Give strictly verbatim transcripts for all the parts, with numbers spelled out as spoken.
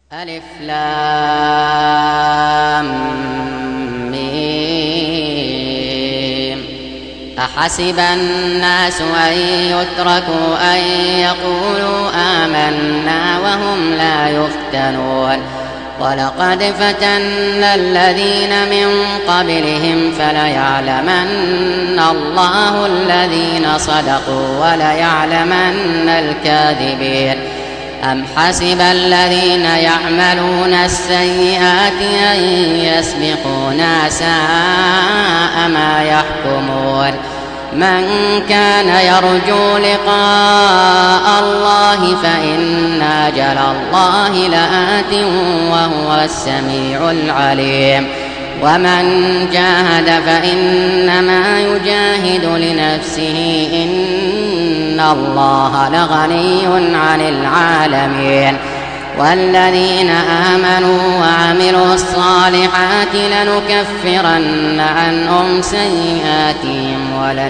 ألف لام ميم. أحسب الناس أن يتركوا أن يقولوا آمنا وهم لا يفتنون ولقد فتنا الذين من قبلهم فليعلمن الله الذين صدقوا وليعلمن الكاذبين. أم حسب الذين يعملون السيئات أن يسبقونا ساء ما يحكمون. من كان يرجو لقاء الله فإن أجل الله لآت وهو السميع العليم. ومن جاهد فإنما يجاهد لنفسه إن الله لغني عن العالمين. والذين آمنوا وعملوا الصالحات لنكفرن عنهم سيئاتهم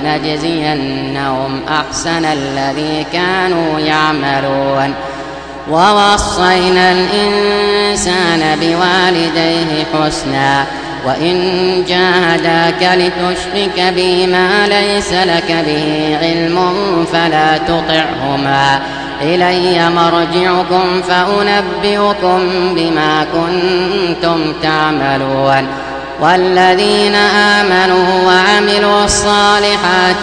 ولنجزينهم أحسن الذي كانوا يعملون. ووصينا الإنسان بوالديه حسنا وإن جاهداك لتشرك بي ما ليس لك به علم فلا تطعهما إلي مرجعكم فأنبئكم بما كنتم تعملون. والذين آمنوا وعملوا الصالحات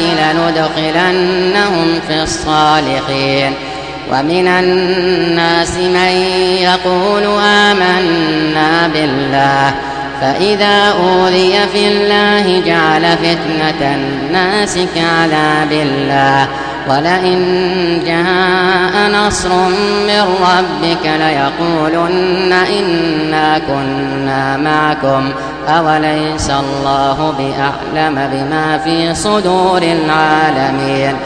لندخلنهم في الصالحين. ومن الناس من يقول آمنا بالله فإذا أوذي في الله جعل فتنة الناس كعذاب الله ولئن جاء نصر من ربك ليقولن إنا كنا معكم أوليس الله بأعلم بما في صدور العالمين.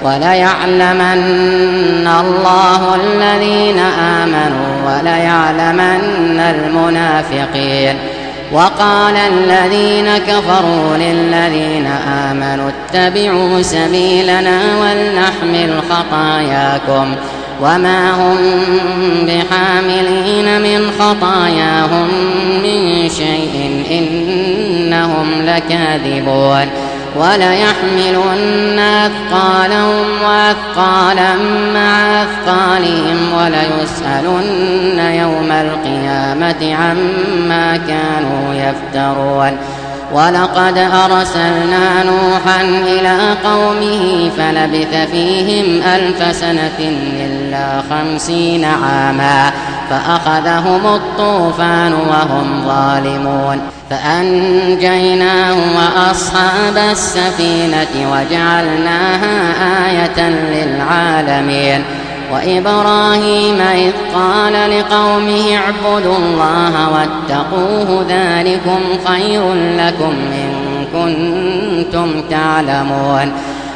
وليعلمن الله الذين آمنوا وليعلمن المنافقين. وقال الذين كفروا للذين آمنوا اتبعوا سبيلنا ولنحمل خطاياكم وما هم بحاملين من خطاياهم من شيء إنهم لكاذبون. وليحملن أثقالهم وأثقالا مع أثقالهم وليسألن يوم القيامة عما كانوا يفترون. ولقد أرسلنا نوحا إلى قومه فلبث فيهم ألف سنة إلا خمسين عاما فأخذهم الطوفان وهم ظالمون فأنجيناه وأصحاب السفينة وجعلناها آية للعالمين. وإبراهيم إذ قال لقومه اعبدوا الله واتقوه ذلكم خير لكم إن كنتم تعلمون.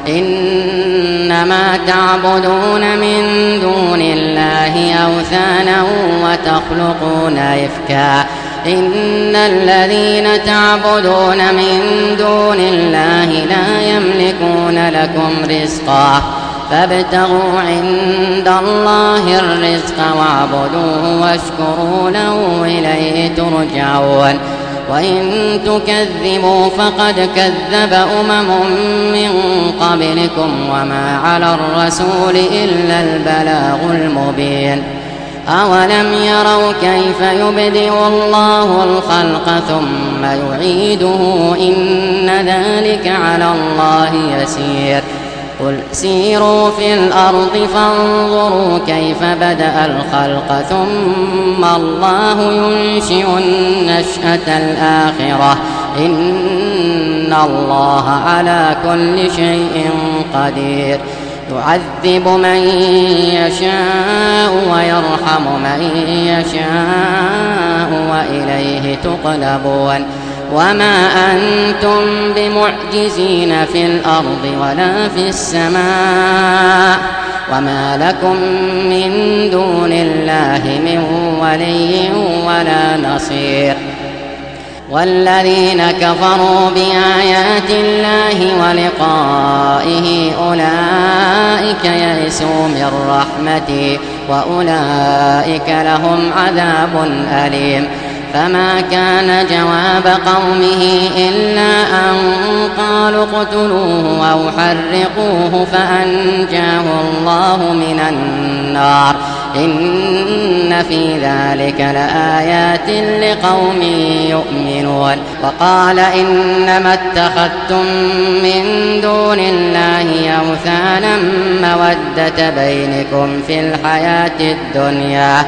إنما تعبدون من دون الله أوثانا وتخلقون إفكا إن الذين تعبدون من دون الله لا يملكون لكم رزقا فابتغوا عند الله الرزق واعبدوه واشكروا له إليه ترجعون. وإن تكذبوا فقد كذب أمم من قبلكم وما على الرسول إلا البلاغ المبين. أولم يروا كيف يبدئ الله الخلق ثم يعيده إن ذلك على الله يسير. قل سيروا في الأرض فانظروا كيف بدأ الخلق ثم الله ينشئ النشأة الآخرة إن الله على كل شيء قدير. يعذب من يشاء ويرحم من يشاء وإليه تقلبون. وما أنتم بمعجزين في الأرض ولا في السماء وما لكم من دون الله من ولي ولا نصير. والذين كفروا بآيات الله ولقائه أولئك يئسوا من رحمتي وأولئك لهم عذاب أليم. فما كان جواب قومه إلا أن قالوا اقتلوه أو حرقوه فأنجاه الله من النار. إن في ذلك لآيات لقوم يؤمنون. وقال إنما اتخذتم من دون الله أوثانا مودة بينكم في الحياة الدنيا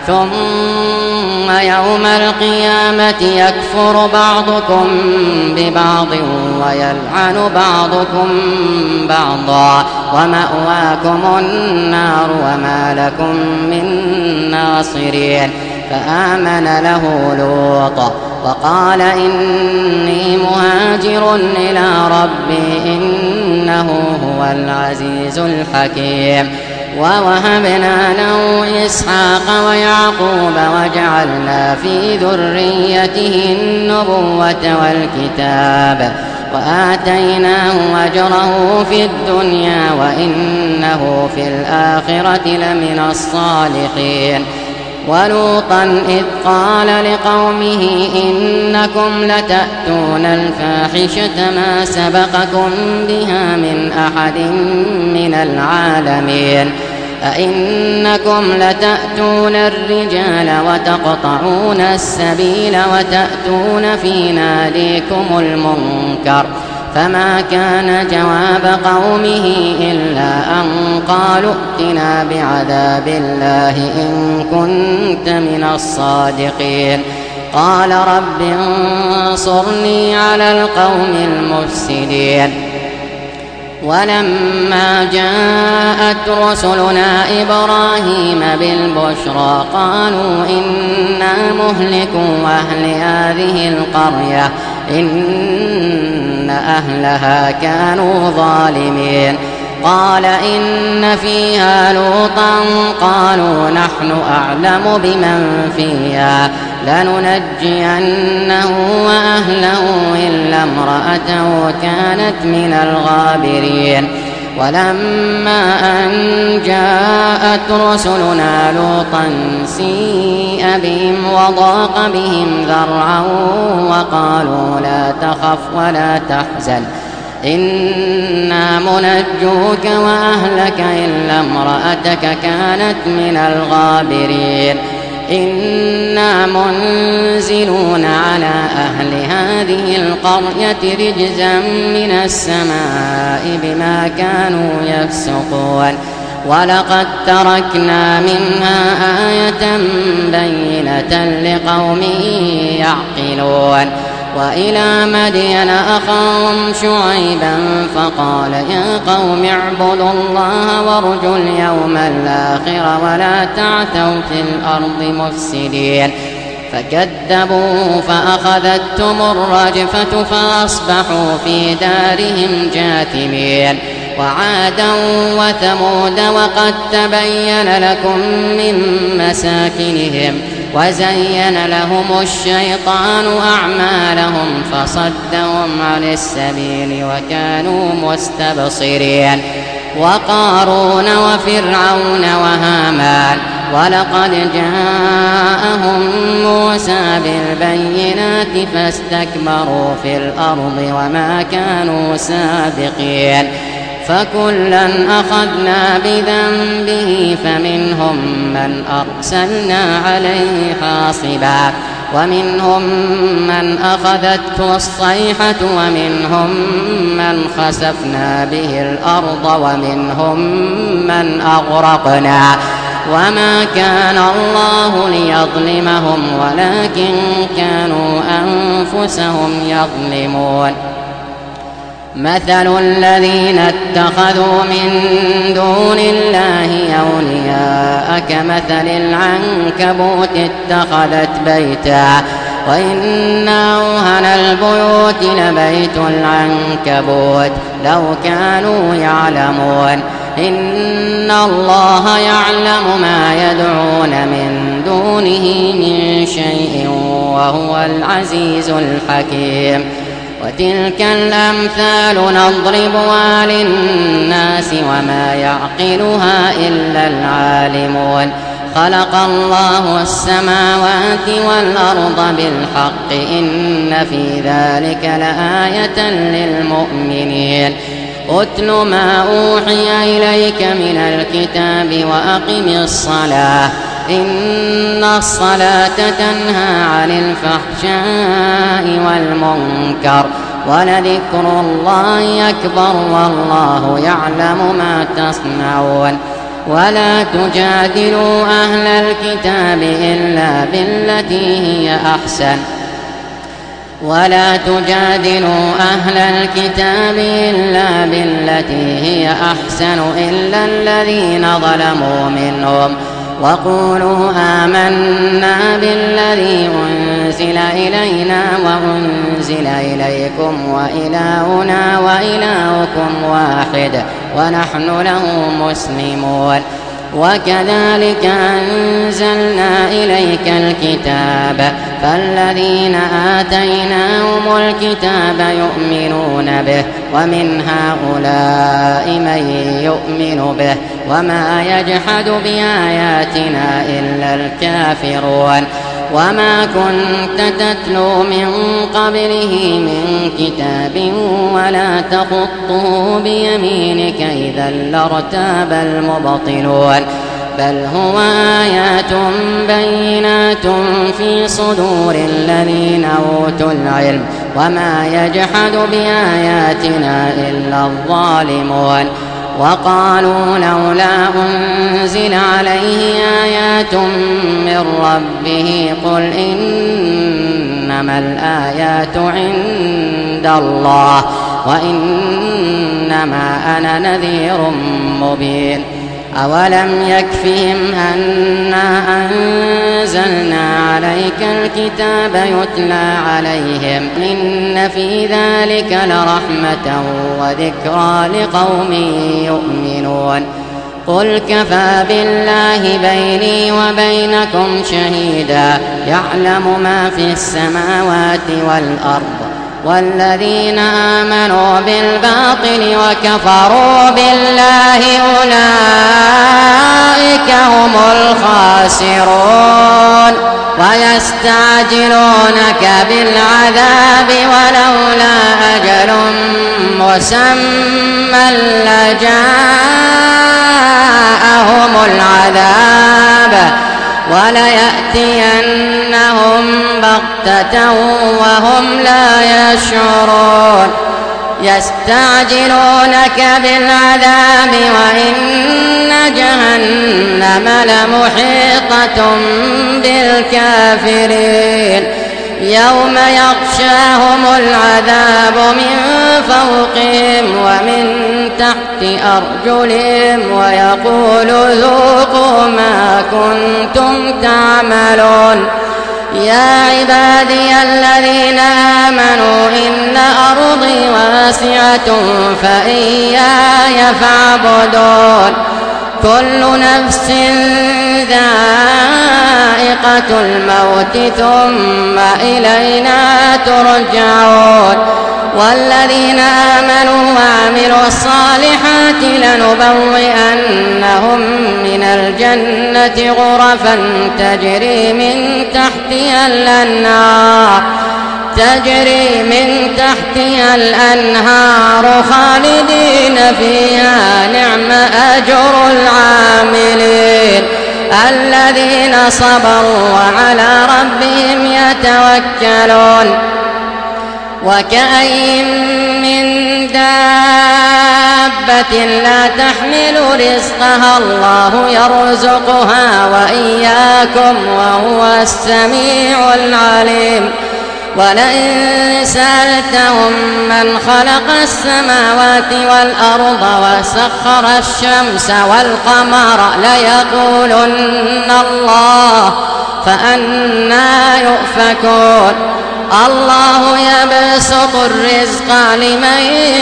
ثم يوم القيامة يكفر بعضكم ببعض ويلعن بعضكم بعضا ومأواكم النار وما لكم من ناصرين. فآمن له لوط وقال إني مهاجر إلى ربي إنه هو العزيز الحكيم. ووهبنا له إسحاق ويعقوب وجعلنا في ذريته النبوة والكتاب وآتيناه أجره في الدنيا وإنه في الآخرة لمن الصالحين. ولوطا إذ قال لقومه إنكم لتأتون الفاحشة ما سبقكم بها من أحد من العالمين. أئنكم لتأتون الرجال وتقطعون السبيل وتأتون في ناديكم المنكر. فما كان جواب قومه إلا أن قالوا ائتنا بعذاب الله إن كنت من الصادقين. قال رب انصرني على القوم المفسدين. ولما جاءت رسلنا إبراهيم بالبشرى قالوا إنا مهلكو أهل هذه القرية إن أهلها كانوا ظالمين. قال إن فيها لوطا قالوا نحن أعلم بمن فيها لننجينه وأهله إلا امرأته كانت من الغابرين. ولما أن جاءت رسلنا لوطا سيء بهم وضاق بهم ذرعا وقالوا لا تخف ولا تحزن إنا منجوك وأهلك إلا امرأتك كانت من الغابرين. إنا منزلون على أهل هذه القرية رجزا من السماء بما كانوا يفسقون. ولقد تركنا منها آية بينة لقوم يعقلون. وإلى مدين أخاهم شعيبا فقال يا قوم اعبدوا الله وارجوا اليوم الآخر ولا تعثوا في الأرض مفسدين. فكذبوه فأخذتهم الرجفة فأصبحوا في دارهم جاثمين. وعادا وثمود وقد تبين لكم من مساكنهم وزين لهم الشيطان أعمالهم فصدهم عن السبيل وكانوا مستبصرين. وقارون وفرعون وهامان ولقد جاءهم موسى بالبينات فاستكبروا في الأرض وما كانوا سابقين. فكلا أخذنا بذنبه فمنهم من أرسلنا عليه حاصبا ومنهم من أخذته الصيحة ومنهم من خسفنا به الأرض ومنهم من أغرقنا. وما كان الله ليظلمهم ولكن كانوا أنفسهم يظلمون. مثل الذين اتخذوا من دون الله أولياء كمثل العنكبوت اتخذت بيتا وإن أوهن البيوت لبيت العنكبوت لو كانوا يعلمون. إن الله يعلم ما يدعون من دونه من شيء وهو العزيز الحكيم. وتلك الأمثال نضربها للناس وما يعقلها إلا العالمون. خلق الله السماوات والأرض بالحق إن في ذلك لآية للمؤمنين. أتل ما أوحي إليك من الكتاب وأقم الصلاة إن الصلاة تنهى عن الفحشاء والمنكر ولذكر الله أكبر والله يعلم ما تصنعون. ولا تجادلوا أهل الكتاب إلا بالتي هي أحسن ولا تجادلوا أهل الكتاب إلا بالتي هي أحسن إلا الذين ظلموا منهم وقولوا آمنا بالذي أنزل إلينا وأنزل إليكم وإلهنا وإلهكم واحد ونحن له مسلمون. وكذلك أنزلنا إليك الكتاب فالذين آتيناهم الكتاب يؤمنون به ومن هؤلاء من يؤمن به وما يجحد بآياتنا إلا الكافرون. وما كنت تتلو من قبله من كتاب ولا تخطه بيمينك إذا لارتاب المبطلون. بل هو آيات بينات في صدور الذين أوتوا العلم وما يجحد بآياتنا إلا الظالمون. وقالوا لولا أنزل عليه آيات من ربه قل إنما الآيات عند الله وإنما أنا نذير مبين. أولم يكفهم أنا أنزلنا عليك الكتاب يتلى عليهم إن في ذلك لرحمة وذكرى لقوم يؤمنون. قل كفى بالله بيني وبينكم شهيدا يعلم ما في السماوات والأرض والذين آمنوا بالباطل وكفروا بالله أولئك هم الخاسرون. ويستعجلونك بالعذاب ولولا أجل مسمى لجاءهم العذاب وليأتينهم بغتة وهم لا يشعرون. يستعجلونك بالعذاب وإن جهنم لمحيطة بالكافرين. يوم يغشاهم العذاب من فوقهم ومن تحت أرجلهم ويقول ذوقوا ما كنتم تعملون. يا عبادي الذين آمنوا إن أرضي واسعة فإياي فاعبدون. كل نفس ذائقة الموت ثم إلينا ترجعون. والذين آمنوا وعملوا الصالحات لنبوئنهم من الجنة غرفا تجري من تحتها الأنهار تجري من تحتها الأنهار خالدين فيها نعم أجر العاملين الذين صبروا وعلى ربهم يتوكلون. وكأين من دابة لا تحمل رزقها الله يرزقها وإياكم وهو السميع العليم. ولئن سألتهم من خلق السماوات والأرض وسخر الشمس والقمر ليقولن الله فأنى يؤفكون. الله يبسط الرزق لمن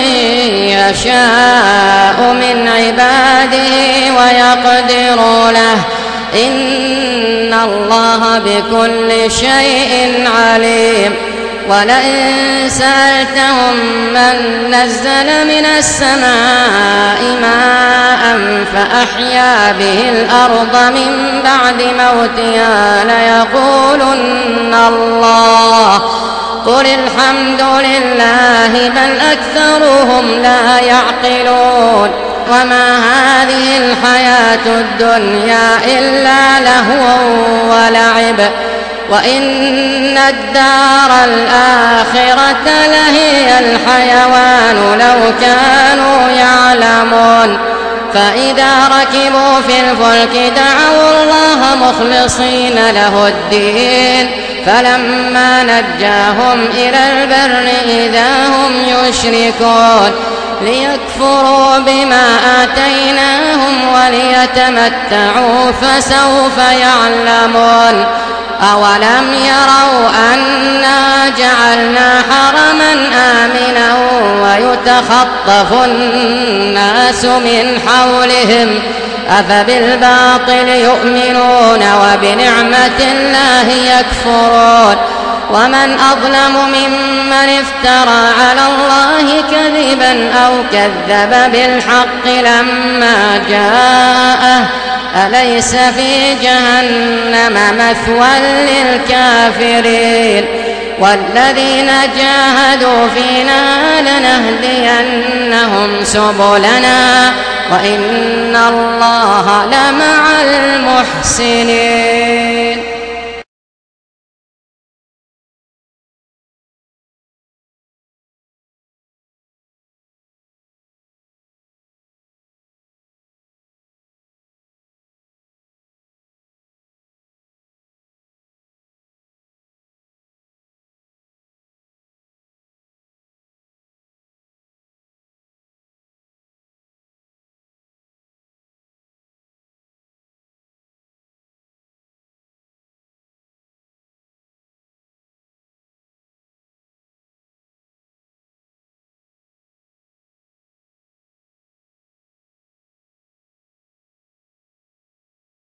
يشاء من عباده ويقدر له إن الله بكل شيء عليم. ولئن سألتهم من نزل من السماء ماء فأحيا به الأرض من بعد موتها ليقولن الله قل الحمد لله بل أكثرهم لا يعقلون وما هذه الحياة الدنيا إلا لهو ولعب وإن الدار الآخرة لهي الحيوان لو كانوا يعلمون فإذا ركبوا في الفلك دعوا الله مخلصين له الدين فلما نجاهم إلى البر إذا هم يشركون ليكفروا بما آتيناهم وليتمتعوا فسوف يعلمون أولم يروا أنا جعلنا حرما آمنا ويتخطف الناس من حولهم أفبالباطل يؤمنون وبنعمة الله يكفرون ومن أظلم ممن افترى على الله كذبا أو كذب بالحق لما جاءه أليس في جهنم مثوى للكافرين والذين جاهدوا فينا لنهدينهم سبلنا وإن الله لمع المحسنين.